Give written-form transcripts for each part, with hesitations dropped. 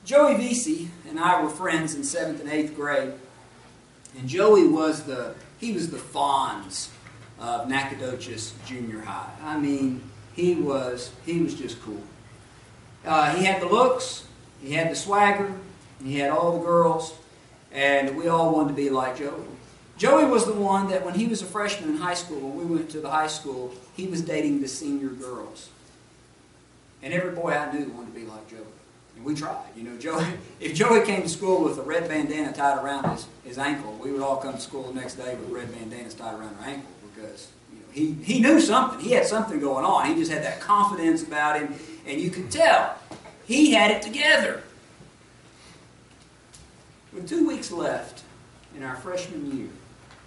Joey Vesey and I were friends in 7th and 8th grade, and Joey was the Fonz of Nacogdoches Junior High. I mean, he was just cool. He had the looks, he had the swagger, he had all the girls, and we all wanted to be like Joey. Joey was the one that when he was a freshman in high school, when we went to the high school, he was dating the senior girls. And every boy I knew wanted to be like Joey. And we tried. You know, if Joey came to school with a red bandana tied around his ankle, we would all come to school the next day with red bandanas tied around our ankle because he knew something. He had something going on. He just had that confidence about him, and you could tell he had it together. With 2 weeks left in our freshman year,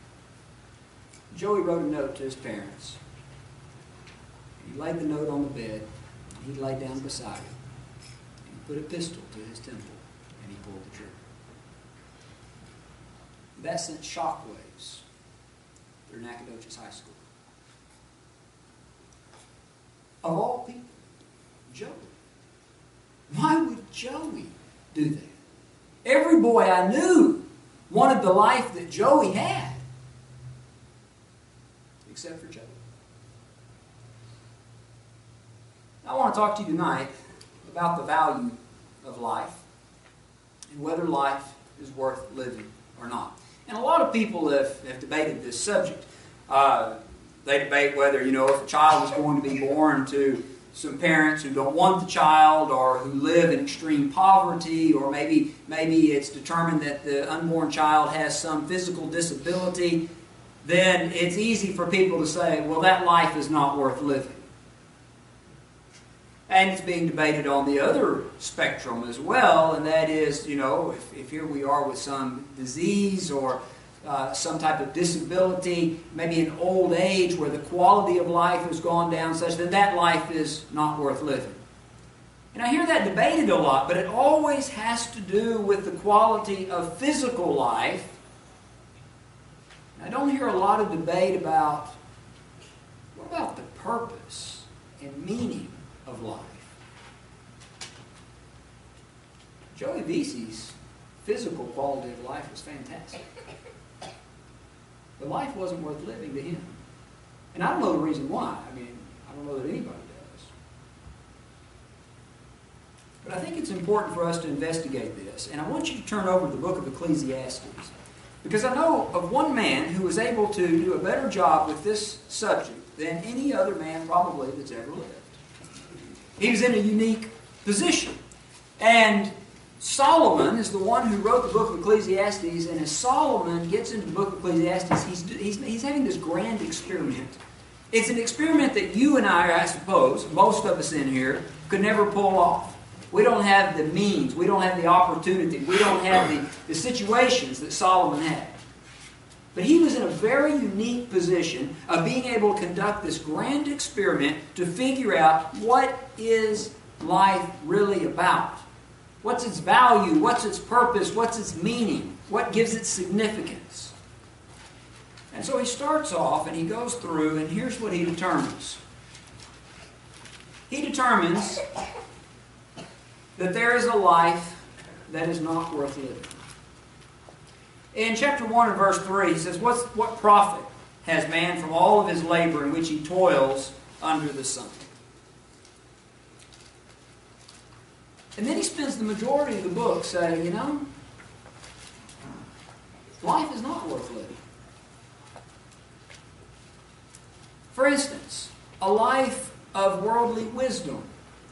Joey wrote a note to his parents. He laid the note on the bed, and he laid down beside him. And he put a pistol to his temple, and he pulled the trigger. That sent shockwaves through Nacogdoches High School. Of all people, Joey. Why would Joey do that? Every boy I knew wanted the life that Joey had. Except for Joey. I want to talk to you tonight about the value of life and whether life is worth living or not. And a lot of people have debated this subject. They debate whether, if a child is going to be born to some parents who don't want the child or who live in extreme poverty, or maybe it's determined that the unborn child has some physical disability, then it's easy for people to say, well, that life is not worth living. And it's being debated on the other spectrum as well, and that is, if here we are with some disease or some type of disability, maybe an old age where the quality of life has gone down such that life is not worth living. And I hear that debated a lot, but it always has to do with the quality of physical life. I don't hear a lot of debate about what about the purpose and meaning of life. Joey Vesey's physical quality of life was fantastic. But life wasn't worth living to him. And I don't know the reason why. I don't know that anybody does. But I think it's important for us to investigate this. And I want you to turn over to the book of Ecclesiastes. Because I know of one man who was able to do a better job with this subject than any other man probably that's ever lived. He was in a unique position. And Solomon is the one who wrote the book of Ecclesiastes, and as Solomon gets into the book of Ecclesiastes, he's having this grand experiment. It's an experiment that you and I suppose, most of us in here, could never pull off. We don't have the means, we don't have the opportunity, we don't have the situations that Solomon had. But he was in a very unique position of being able to conduct this grand experiment to figure out what is life really about. What's its value? What's its purpose? What's its meaning? What gives it significance? And so he starts off and he goes through, and here's what he determines. He determines that there is a life that is not worth living. In chapter 1 and verse 3, he says, What profit has man from all of his labor in which he toils under the sun? And then he spends the majority of the book saying, life is not worth living. For instance, a life of worldly wisdom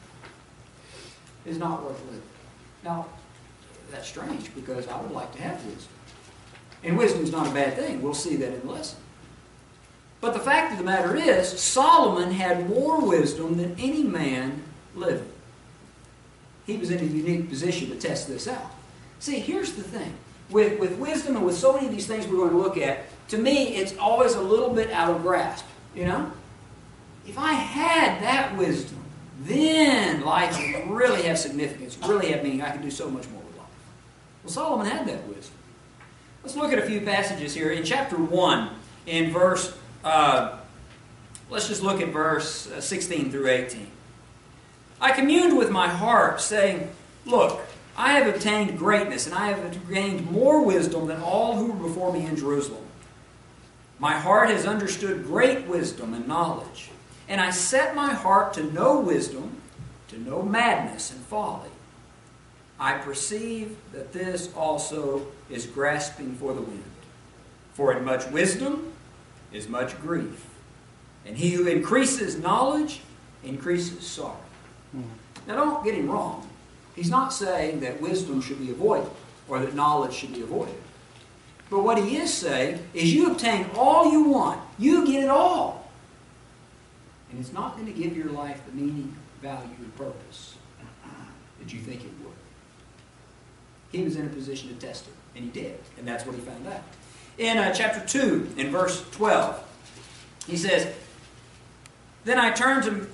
is not worth living. Now, that's strange because I would like to have wisdom. And wisdom is not a bad thing. We'll see that in the lesson. But the fact of the matter is, Solomon had more wisdom than any man living. He was in a unique position to test this out. See, here's the thing. With wisdom and with so many of these things we're going to look at, to me, it's always a little bit out of grasp. If I had that wisdom, then life would really have significance, really have meaning. I could do so much more with life. Well, Solomon had that wisdom. Let's look at a few passages here. In chapter 1, in verse, let's just look at verse 16 through 18. I communed with my heart, saying, Look, I have obtained greatness, and I have gained more wisdom than all who were before me in Jerusalem. My heart has understood great wisdom and knowledge, and I set my heart to know wisdom, to know madness and folly. I perceive that this also is grasping for the wind. For in much wisdom is much grief, and he who increases knowledge increases sorrow. Now don't get him wrong. He's not saying that wisdom should be avoided or that knowledge should be avoided. But what he is saying is you obtain all you want. You get it all. And it's not going to give your life the meaning, value, and purpose that you think it would. He was in a position to test it, and he did. And that's what he found out. In chapter 2, in verse 12, he says, Then I turned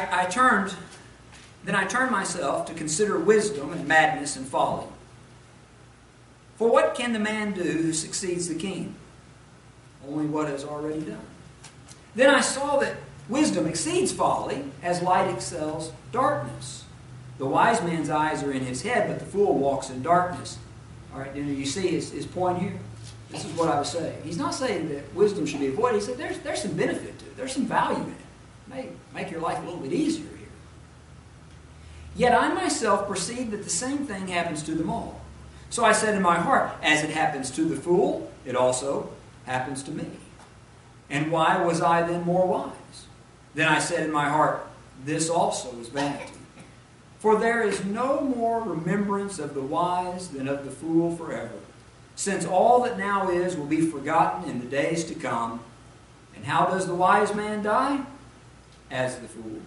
myself to consider wisdom and madness and folly. For what can the man do who succeeds the king? Only what is already done. Then I saw that wisdom exceeds folly, as light excels darkness. The wise man's eyes are in his head, but the fool walks in darkness. All right, you see his point here? This is what I was saying. He's not saying that wisdom should be avoided. He said there's some benefit to it. There's some value in it. It may make your life a little bit easier here. Yet I myself perceive that the same thing happens to them all. So I said in my heart, as it happens to the fool, it also happens to me. And why was I then more wise? Then I said in my heart, this also is vanity. For there is no more remembrance of the wise than of the fool forever, since all that now is will be forgotten in the days to come. And how does the wise man die? As the fool.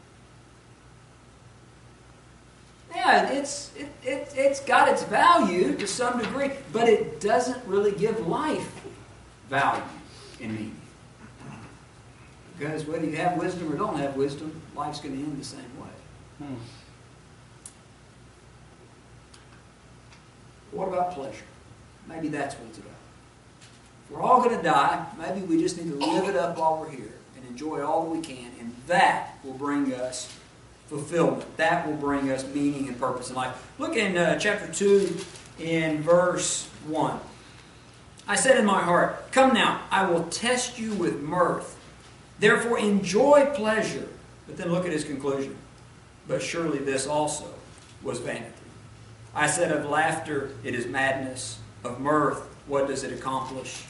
Yeah, it's got its value to some degree, but it doesn't really give life value and meaning. Because whether you have wisdom or don't have wisdom, life's going to end the same way. What about pleasure? Maybe that's what it's about. If we're all going to die, maybe we just need to live it up while we're here and enjoy all that we can, and that will bring us fulfillment. That will bring us meaning and purpose in life. Look in chapter 2 in verse 1. I said in my heart, come now, I will test you with mirth. Therefore enjoy pleasure. But then look at his conclusion. But surely this also was vanity. I said of laughter, it is madness. Of mirth, what does it accomplish?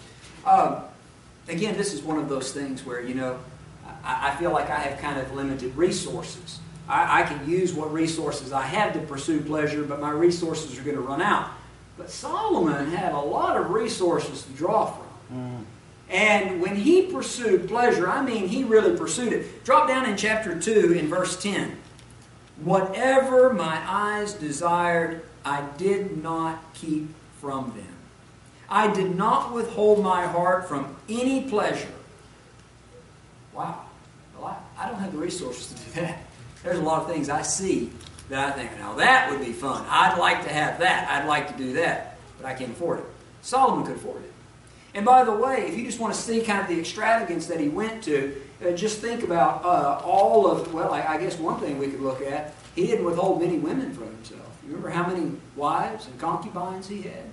Again, this is one of those things where, I feel like I have kind of limited resources. I can use what resources I have to pursue pleasure, but my resources are going to run out. But Solomon had a lot of resources to draw from. And when he pursued pleasure, he really pursued it. Drop down in chapter 2 in verse 10. Whatever my eyes desired, I did not keep from them. I did not withhold my heart from any pleasure. Wow. Well, I don't have the resources to do that. There's a lot of things I see that I think, now that would be fun. I'd like to have that. I'd like to do that. But I can't afford it. Solomon could afford it. And by the way, if you just want to see kind of the extravagance that he went to, just think about all of, I guess one thing we could look at, he didn't withhold many women from himself. You remember how many wives and concubines he had?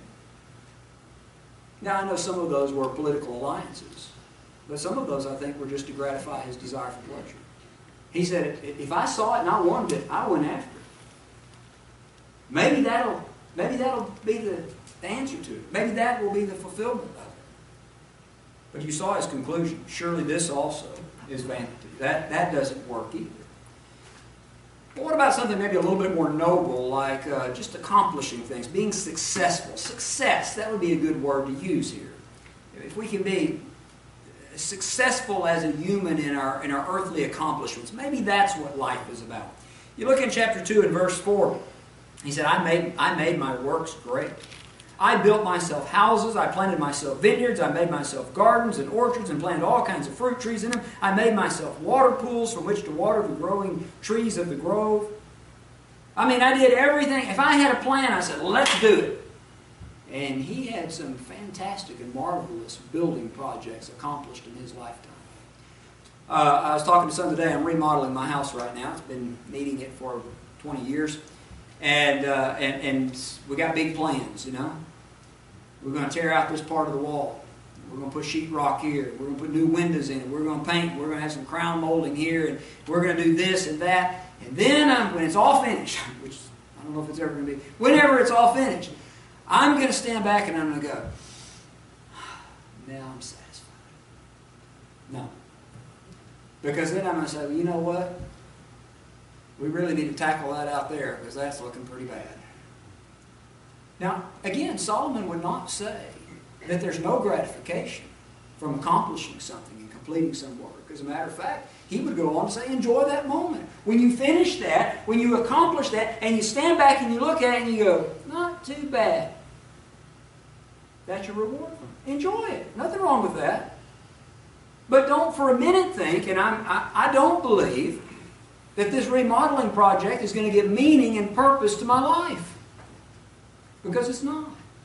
Now, I know some of those were political alliances, but some of those, I think, were just to gratify his desire for pleasure. He said, if I saw it and I wanted it, I went after it. Maybe that'll be the answer to it. Maybe that will be the fulfillment of it. But you saw his conclusion. Surely this also is vanity. That doesn't work either. But what about something maybe a little bit more noble, like just accomplishing things, being successful? Success, that would be a good word to use here. If we can be successful as a human in our earthly accomplishments, maybe that's what life is about. You look in chapter 2 and verse 4. He said, I made my works great. I built myself houses, I planted myself vineyards, I made myself gardens and orchards and planted all kinds of fruit trees in them. I made myself water pools from which to water the growing trees of the grove. I did everything. If I had a plan, I said, let's do it. And he had some fantastic and marvelous building projects accomplished in his lifetime. I was talking to someone today. I'm remodeling my house right now. It's been needing it for 20 years. and we got big plans, you know. We're going to tear out this part of the wall. We're going to put sheetrock here. We're going to put new windows in it. We're going to paint. We're going to have some crown molding here. And we're going to do this and that. And then when it's all finished, which I don't know if it's ever going to be, whenever it's all finished, I'm going to stand back and I'm going to go, now I'm satisfied. No. Because then I'm going to say, well, you know what? We really need to tackle that out there because that's looking pretty bad. Now, again, Solomon would not say that there's no gratification from accomplishing something and completing some work. As a matter of fact, he would go on to say, enjoy that moment. When you finish that, when you accomplish that, and you stand back and you look at it and you go, not too bad. That's your reward. Enjoy it. Nothing wrong with that. But don't for a minute think, and I don't believe, that this remodeling project is going to give meaning and purpose to my life. Because it's not.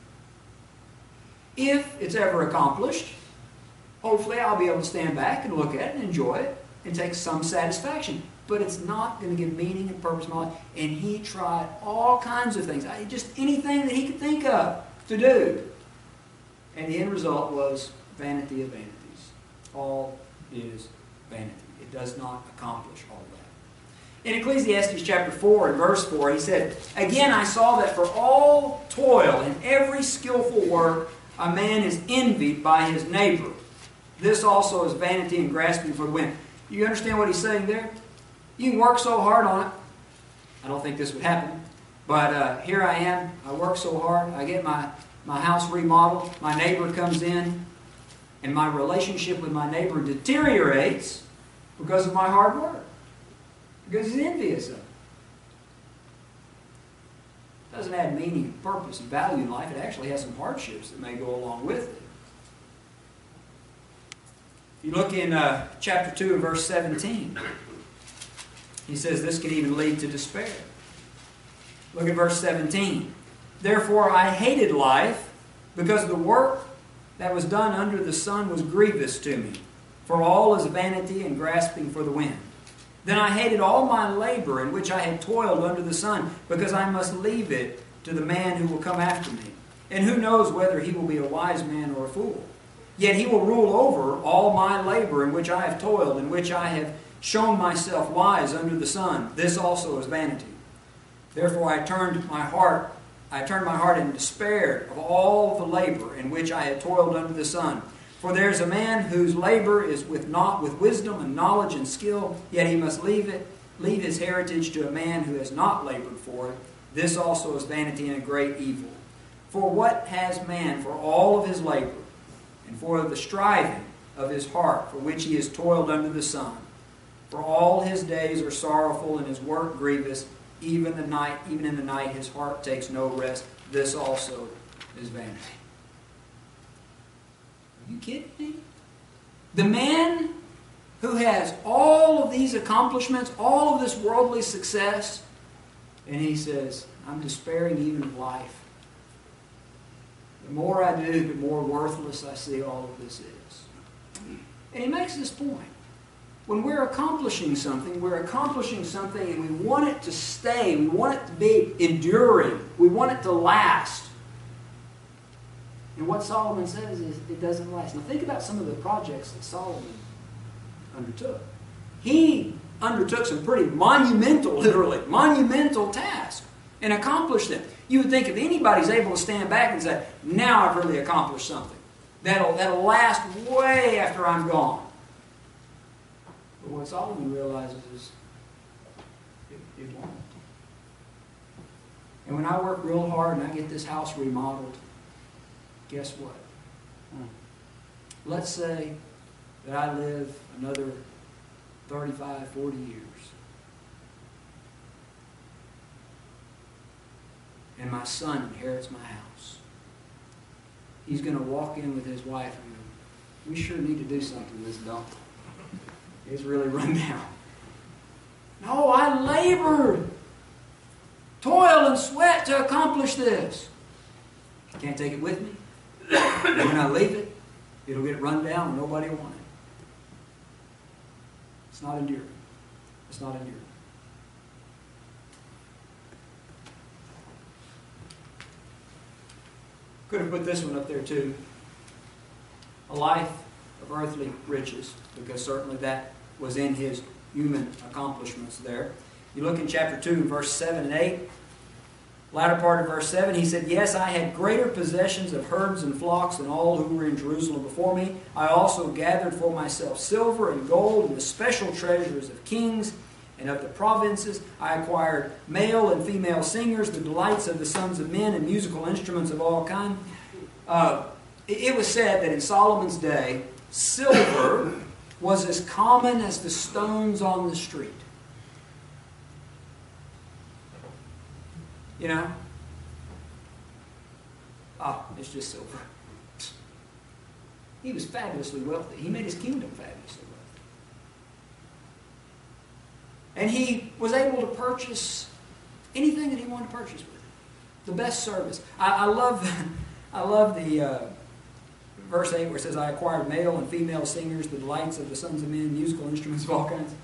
If it's ever accomplished, hopefully I'll be able to stand back and look at it and enjoy it and take some satisfaction. But it's not going to give meaning and purpose to my life. And he tried all kinds of things, just anything that he could think of to do. And the end result was vanity of vanities. All is vanity. It does not accomplish all that. In Ecclesiastes chapter 4 and verse 4, he said, again I saw that for all toil and every skillful work, a man is envied by his neighbor. This also is vanity and grasping for the wind. You understand what he's saying there? You can work so hard on it. I don't think this would happen. But here I am. I work so hard. I get my house remodeled. My neighbor comes in. And my relationship with my neighbor deteriorates because of my hard work. Because he's envious of it. It doesn't add meaning and purpose and value in life. It actually has some hardships that may go along with it. If you look in chapter 2 and verse 17, he says this can even lead to despair. Look at verse 17. Therefore I hated life because the work that was done under the sun was grievous to me. For all is vanity and grasping for the wind. Then I hated all my labor in which I had toiled under the sun, because I must leave it to the man who will come after me. And who knows whether he will be a wise man or a fool. Yet he will rule over all my labor in which I have toiled, in which I have shown myself wise under the sun. This also is vanity. Therefore I turned my heart in despair of all the labor in which I had toiled under the sun. For there is a man whose labor is not with wisdom and knowledge and skill, yet he must leave his heritage to a man who has not labored for it. This also is vanity and a great evil. For what has man for all of his labor, and for the striving of his heart, for which he has toiled under the sun? For all his days are sorrowful, and his work grievous. Even in the night his heart takes no rest. This also is vanity. Are you kidding me? The man who has all of these accomplishments, all of this worldly success, and he says, I'm despairing even of life. The more I do, the more worthless I see all of this is. And he makes this point. When we're accomplishing something and we want it to stay, we want it to be enduring, we want it to last. And what Solomon says is it doesn't last. Now think about some of the projects that Solomon undertook. He undertook some pretty monumental, literally, monumental tasks and accomplished them. You would think if anybody's able to stand back and say, now I've really accomplished something, that'll last way after I'm gone. But what Solomon realizes is it won't. And when I work real hard and I get this house remodeled, guess what? Let's say that I live another 35, 40 years. And my son inherits my house. He's going to walk in with his wife and go, we sure need to do something with this dump. It's really run down. No, I labored, toil and sweat to accomplish this. Can't take it with me. When I leave it, it'll get run down and nobody will want it. It's not enduring. It's not enduring. could have put this one up there too. A life of earthly riches, because certainly that was in his human accomplishments there. You look in chapter 2, verse 7 and 8. Latter part of verse 7, he said, "Yes, I had greater possessions of herds and flocks than all who were in Jerusalem before me. I also gathered for myself silver and gold and the special treasures of kings and of the provinces. I acquired male and female singers, the delights of the sons of men, and musical instruments of all kinds." It was said that in Solomon's day, silver was as common as the stones on the street. You know? It's just silver. He was fabulously wealthy. He made his kingdom fabulously wealthy. And he was able to purchase anything that he wanted to purchase with it. The best service. I love the verse 8 where it says, "I acquired male and female singers, the delights of the sons of men, musical instruments of all kinds."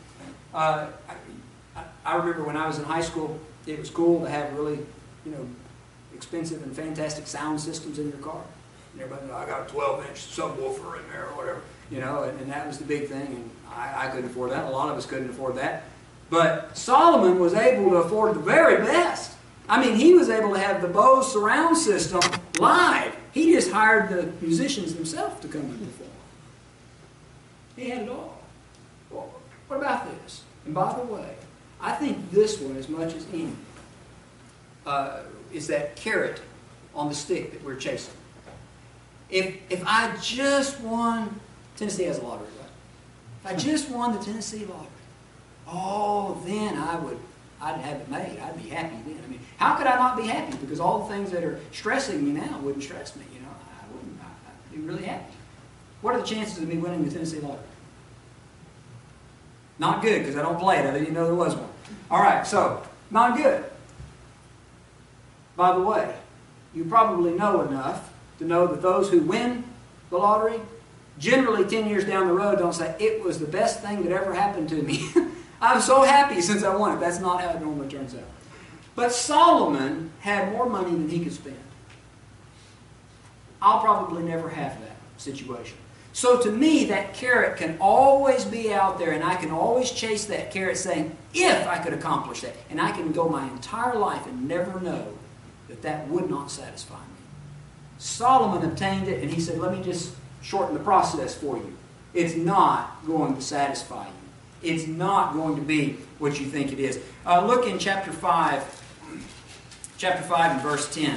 I remember when I was in high school, it was cool to have really, expensive and fantastic sound systems in your car. And everybody knew, "I got a 12-inch subwoofer in there," or whatever. And that was the big thing. And I couldn't afford that. A lot of us couldn't afford that. But Solomon was able to afford the very best. I mean, he was able to have the Bose surround system live. He just hired the musicians themselves to come and perform. He had it all. Well, what about this? And by the way, I think this one, as much as any, is that carrot on the stick that we're chasing. If I just won, Tennessee has a lottery, right? If I just won the Tennessee lottery, then I'd have it made. I'd be happy then. I mean, how could I not be happy? Because all the things that are stressing me now wouldn't stress me. I wouldn't. I'd be really happy. What are the chances of me winning the Tennessee lottery? Not good, because I don't play it. I didn't even know there was one. All right, so not good. By the way, you probably know enough to know that those who win the lottery, generally 10 years down the road, don't say, "It was the best thing that ever happened to me. I'm so happy since I won it." That's not how it normally turns out. But Solomon had more money than he could spend. I'll probably never have that situation. So to me, that carrot can always be out there, and I can always chase that carrot saying, if I could accomplish that. And I can go my entire life and never know that would not satisfy me. Solomon obtained it, and he said, "Let me just shorten the process for you. It's not going to satisfy you. It's not going to be what you think it is." Look in chapter 5 and verse 10.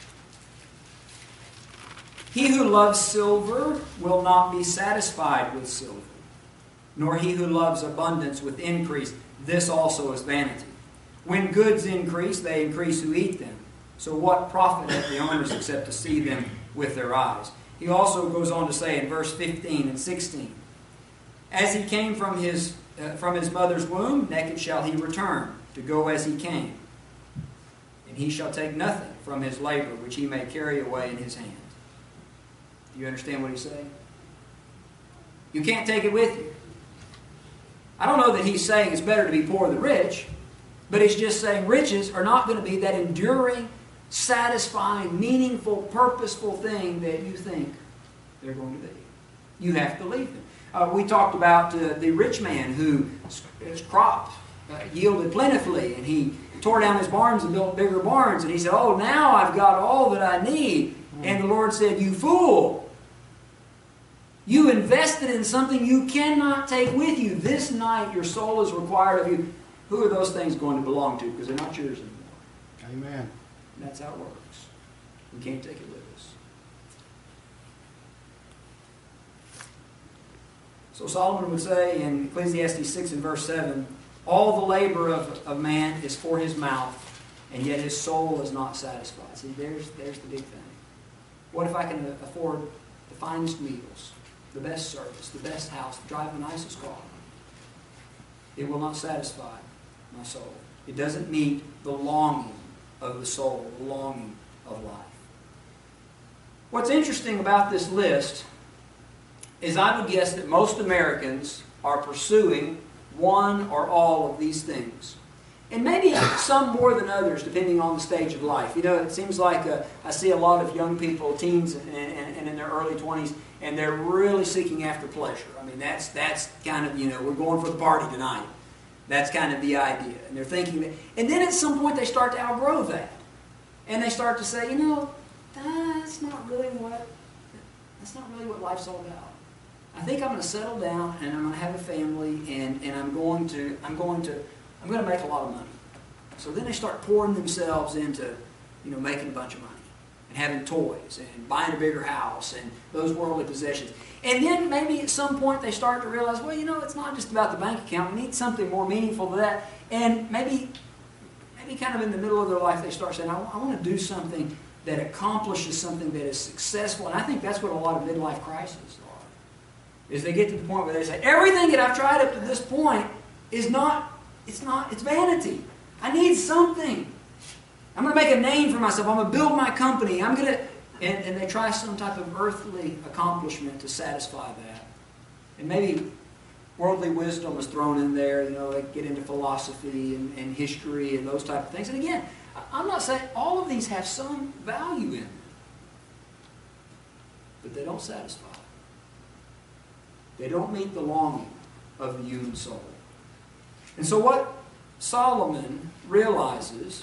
"He who loves silver will not be satisfied with silver, nor he who loves abundance with increase. This also is vanity. When goods increase, they increase who eat them. So what profit have the owners except to see them with their eyes?" He also goes on to say in verse 15 and 16, "As he came from his mother's womb, naked shall he return, to go as he came. And he shall take nothing from his labor, which he may carry away in his hand." Do you understand what he's saying? You can't take it with you. I don't know that he's saying it's better to be poor than rich, but he's just saying riches are not going to be that enduring, satisfying, meaningful, purposeful thing that you think they're going to be. You have to leave them. We talked about the rich man his crop yielded plentifully, and he tore down his barns and built bigger barns, and he said, "Oh, now I've got all that I need." And the Lord said, "You fool! You invested in something you cannot take with you. This night your soul is required of you." Who are those things going to belong to? Because they're not yours anymore. Amen. And that's how it works. We can't take it with us. So Solomon would say in Ecclesiastes 6 and verse 7, "All the labor of man is for his mouth, and yet his soul is not satisfied." See, there's the big thing. What if I can afford the finest meals, the best service, the best house, drive the nicest car? It will not satisfy my soul. It doesn't meet the longing of the soul, the longing of life. What's interesting about this list is I would guess that most Americans are pursuing one or all of these things. And maybe some more than others, depending on the stage of life. You know, it seems like I see a lot of young people, teens and in their early 20s, and they're really seeking after pleasure. I mean, that's kind of, we're going for the party tonight. That's kind of the idea. And they're thinking that. And then at some point they start to outgrow that. And they start to say, that's not really what life's all about. I think I'm going to settle down and I'm going to have a family and I'm going to make a lot of money. So then they start pouring themselves into, making a bunch of money and having toys and buying a bigger house and those worldly possessions. And then maybe at some point they start to realize, well, it's not just about the bank account. We need something more meaningful than that. And maybe kind of in the middle of their life they start saying, I want to do something that accomplishes something that is successful. And I think that's what a lot of midlife crises are. Is they get to the point where they say, everything that I've tried up to this point is it's vanity. I need something. I'm going to make a name for myself. I'm going to build my company. And they try some type of earthly accomplishment to satisfy that. And maybe worldly wisdom is thrown in there. They get into philosophy and history and those type of things. And again, I'm not saying all of these have some value in them. But they don't satisfy. They don't meet the longing of the human soul. And so what Solomon realizes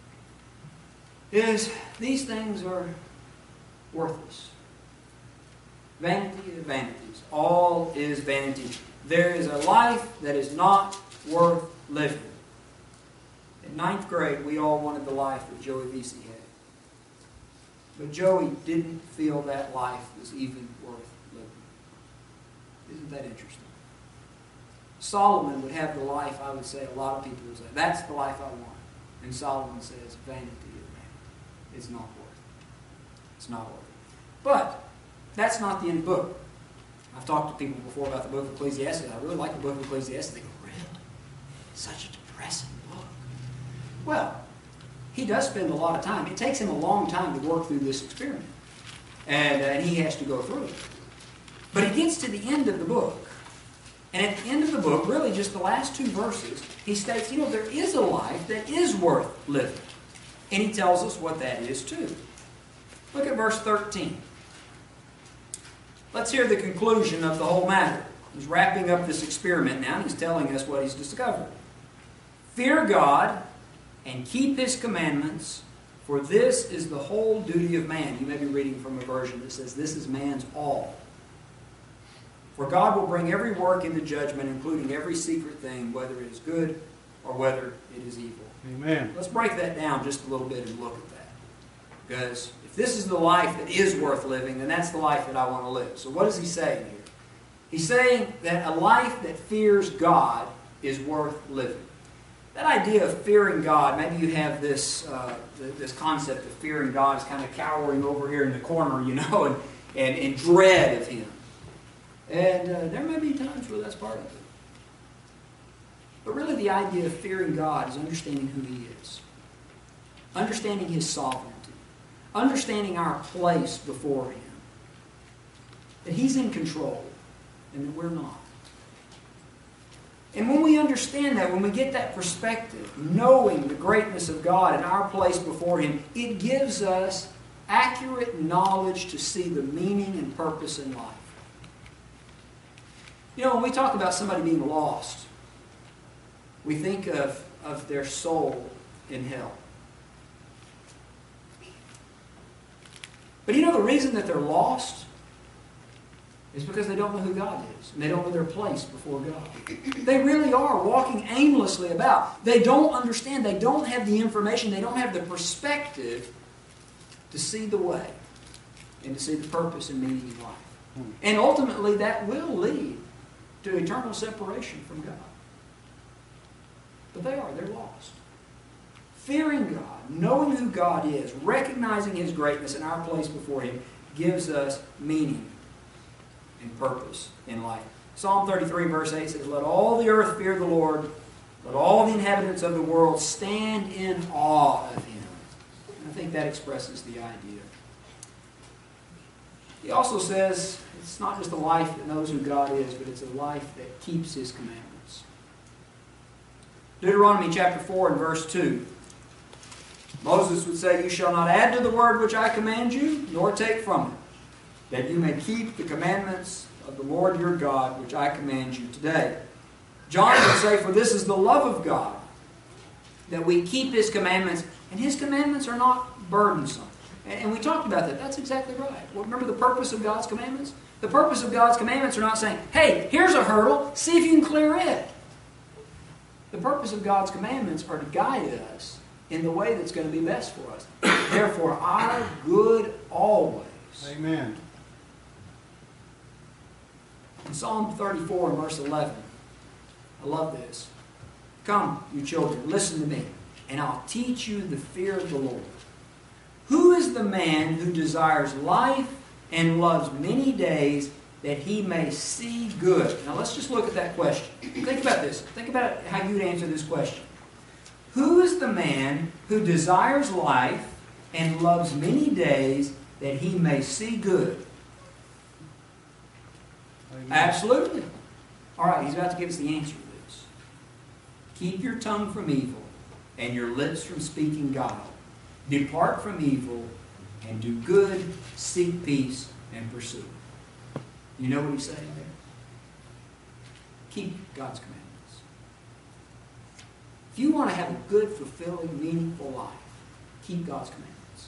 is these things are worthless. Vanity of vanities. All is vanity. There is a life that is not worth living. In 9th grade, we all wanted the life that Joey Vesey had. But Joey didn't feel that life was even worth living. Isn't that interesting? Solomon would have the life, I would say, a lot of people would say, that's the life I want. And Solomon says, vanity of vanity. It's not worth it. It's not worth it. But that's not the end of the book. I've talked to people before about the book of Ecclesiastes. I really like the book of Ecclesiastes. They go, really? Such a depressing book. Well, he does spend a lot of time. It takes him a long time to work through this experiment. And he has to go through it. But he gets to the end of the book. And at the end of the book, really just the last 2 verses, he states, there is a life that is worth living. And he tells us what that is too. Look at verse 13. Let's hear the conclusion of the whole matter. He's wrapping up this experiment now, and he's telling us what he's discovered. Fear God and keep His commandments, for this is the whole duty of man. You may be reading from a version that says this is man's all. For God will bring every work into judgment, including every secret thing, whether it is good or whether it is evil. Amen. Let's break that down just a little bit and look at that. Because if this is the life that is worth living, then that's the life that I want to live. So what is he saying here? He's saying that a life that fears God is worth living. That idea of fearing God, maybe you have this this concept of fearing God is kind of cowering over here in the corner, and in dread of Him. And there may be times where that's part of it. But really the idea of fearing God is understanding who He is. Understanding His sovereignty. Understanding our place before Him. That He's in control and that we're not. And when we understand that, when we get that perspective, knowing the greatness of God and our place before Him, it gives us accurate knowledge to see the meaning and purpose in life. When we talk about somebody being lost, we think of their soul in hell. But the reason that they're lost is because they don't know who God is. And they don't know their place before God. They really are walking aimlessly about. They don't understand. They don't have the information. They don't have the perspective to see the way and to see the purpose and meaning in life. And ultimately that will lead to eternal separation from God. But they're lost. Fearing God, knowing who God is, recognizing His greatness and our place before Him gives us meaning and purpose in life. Psalm 33 verse 8 says, "Let all the earth fear the Lord. Let all the inhabitants of the world stand in awe of Him." And I think that expresses the idea. He also says it's not just a life that knows who God is, but it's a life that keeps His commandments. Deuteronomy chapter 4 and verse 2. Moses would say, "You shall not add to the word which I command you, nor take from it, that you may keep the commandments of the Lord your God, which I command you today." John would say, "For this is the love of God, that we keep His commandments, and His commandments are not burdensome." And we talked about that. That's exactly right. Well, remember the purpose of God's commandments? The purpose of God's commandments are not saying, "Hey, here's a hurdle, see if you can clear it." The purpose of God's commandments are to guide us in the way that's going to be best for us. Therefore, our good always. Amen. In Psalm 34 and verse 11, I love this. "Come, you children, listen to me, and I'll teach you the fear of the Lord. Who is the man who desires life and loves many days, that he may see good?" Now let's just look at that question. Think about this. Think about how you'd answer this question. Who is the man who desires life and loves many days, that he may see good? Amen. Absolutely. All right, he's about to give us the answer to this. "Keep your tongue from evil and your lips from speaking guile. Depart from evil and do good, seek peace and pursue it." You know what he's saying there? Keep God's commandments. If you want to have a good, fulfilling, meaningful life, keep God's commandments.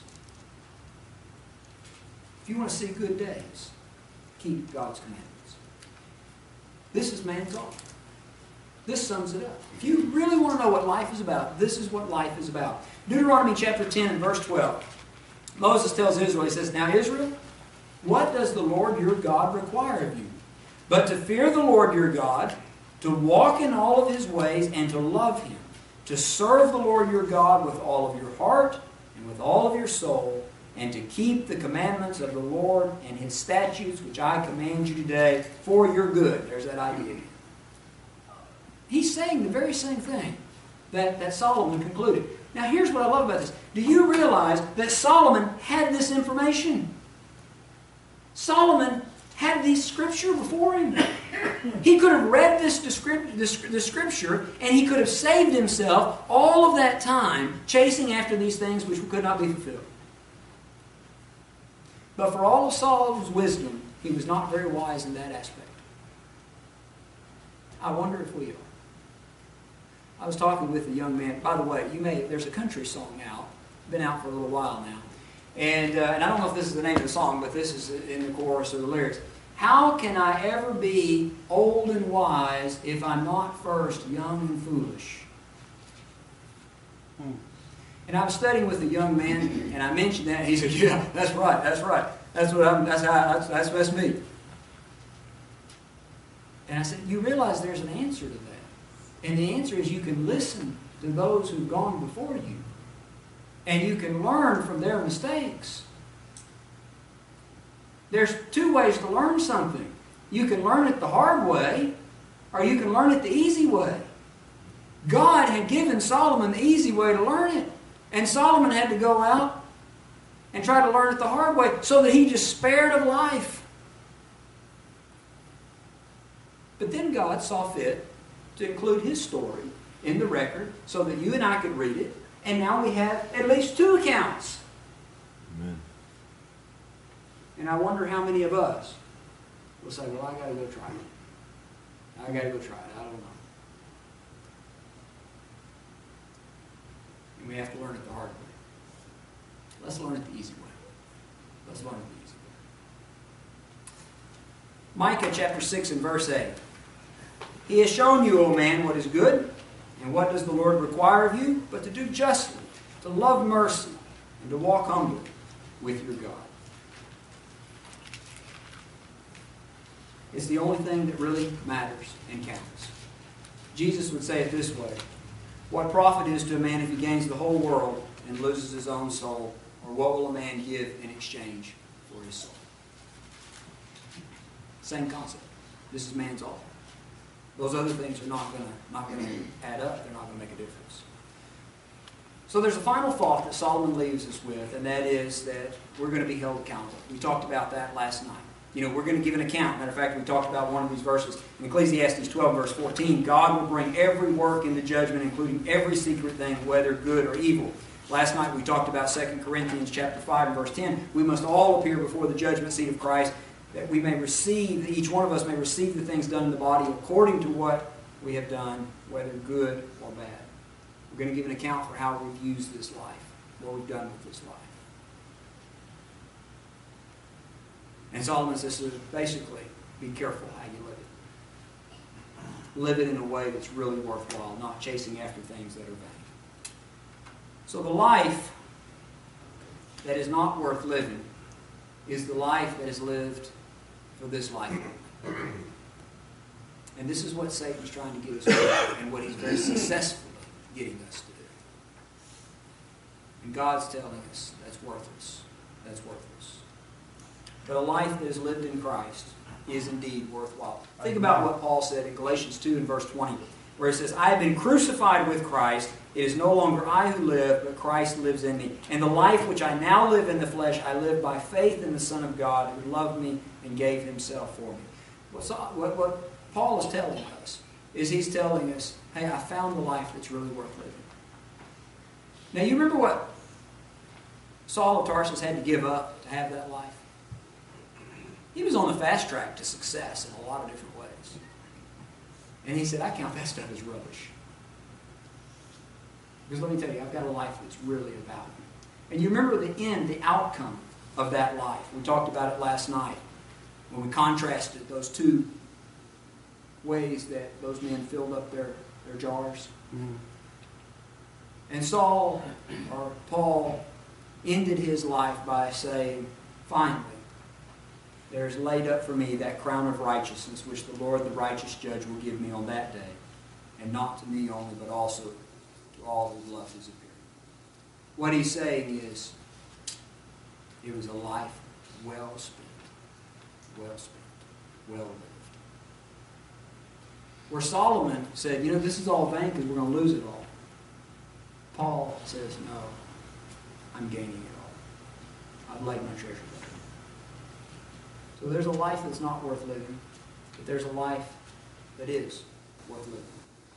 If you want to see good days, keep God's commandments. This is man's all. This sums it up. If you really want to know what life is about, this is what life is about. Deuteronomy chapter 10 and verse 12. Moses tells Israel, he says, "Now Israel, what does the Lord your God require of you? But to fear the Lord your God, to walk in all of His ways, and to love Him, to serve the Lord your God with all of your heart and with all of your soul, and to keep the commandments of the Lord and His statutes, which I command you today, for your good." There's that idea again. He's saying the very same thing that Solomon concluded. Now here's what I love about this. Do you realize that Solomon had this information? Solomon had the scripture before him. He could have read this scripture, and he could have saved himself all of that time chasing after these things which could not be fulfilled. But for all of Solomon's wisdom, he was not very wise in that aspect. I wonder if we are. I was talking with a young man. By the way, there's a country song out. Been out for a little while now. And I don't know if this is the name of the song, but this is in the chorus or the lyrics. "How can I ever be old and wise if I'm not first young and foolish?" And I was studying with a young man, and I mentioned that, and he said, "Yeah, that's right. That's me." And I said, "You realize there's an answer to that. And the answer is you can listen to those who've gone before you. And you can learn from their mistakes." There's two ways to learn something. You can learn it the hard way, or you can learn it the easy way. God had given Solomon the easy way to learn it. And Solomon had to go out and try to learn it the hard way, so that he just spared of life. But then God saw fit to include his story in the record so that you and I could read it. And now we have at least two accounts. Amen. And I wonder how many of us will say, "Well, I got to go try it. I got to go try it. I don't know." And we have to learn it the hard way. Let's learn it the easy way. Let's learn it the easy way. Micah chapter 6 and verse 8. "He has shown you, O man, what is good, and what does the Lord require of you, but to do justly, to love mercy, and to walk humbly with your God." It's the only thing that really matters and counts. Jesus would say it this way: "What profit is to a man if he gains the whole world and loses his own soul? Or what will a man give in exchange for his soul?" Same concept. This is man's all. Those other things are not going to add up. They're not going to make a difference. So there's a final thought that Solomon leaves us with, and that is that we're going to be held accountable. We talked about that last night. we're going to give an account. Matter of fact, we talked about one of these verses. In Ecclesiastes 12, verse 14, God will bring every work into judgment, including every secret thing, whether good or evil. Last night we talked about 2 Corinthians chapter 5 and verse 10. We must all appear before the judgment seat of Christ, that we may receive, each one of us may receive the things done in the body according to what we have done, whether good or bad. We're going to give an account for how we've used this life, what we've done with this life. And Solomon says, basically, be careful how you live it. Live it in a way that's really worthwhile, not chasing after things that are vain. So the life that is not worth living is the life that is lived for this life. And this is what Satan's trying to get us to do, and what he's very successfully getting us to do. And God's telling us that's worthless. That's worthless. But a life that is lived in Christ is indeed worthwhile. Think about what Paul said in Galatians 2 and verse 20, where he says, I have been crucified with Christ. It is no longer I who live, but Christ lives in me. And the life which I now live in the flesh, I live by faith in the Son of God, who loved me and gave himself for me. What Paul is telling us is he's telling us, hey, I found the life that's really worth living. Now, you remember what Saul of Tarsus had to give up to have that life? He was on the fast track to success in a lot of different ways. And he said, I count that stuff as rubbish. Because let me tell you, I've got a life that's really about me. And you remember the end, the outcome of that life. We talked about it last night when we contrasted those two ways that those men filled up their jars. Mm-hmm. And Saul, or Paul, ended his life by saying, finally, there is laid up for me that crown of righteousness, which the Lord, the righteous judge, will give me on that day, and not to me only, but also to all who love his appearing. What he's saying is, it was a life well spent, well lived. Where Solomon said, this is all vain because we're going to lose it all. Paul says, no, I'm gaining it all. I've laid my treasure there. So there's a life that's not worth living, but there's a life that is worth living.